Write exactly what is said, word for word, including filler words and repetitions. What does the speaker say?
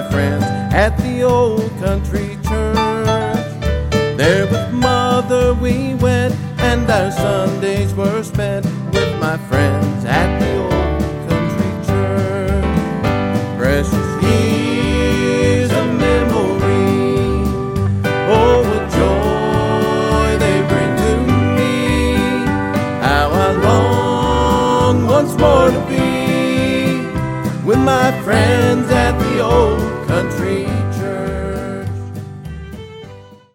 friends at the old country church. There with Mother we went, and our Sundays were spent with my friends at the old country church. Precious years of memory, oh, what joy they bring to me. How I long once more to be with my friends at the old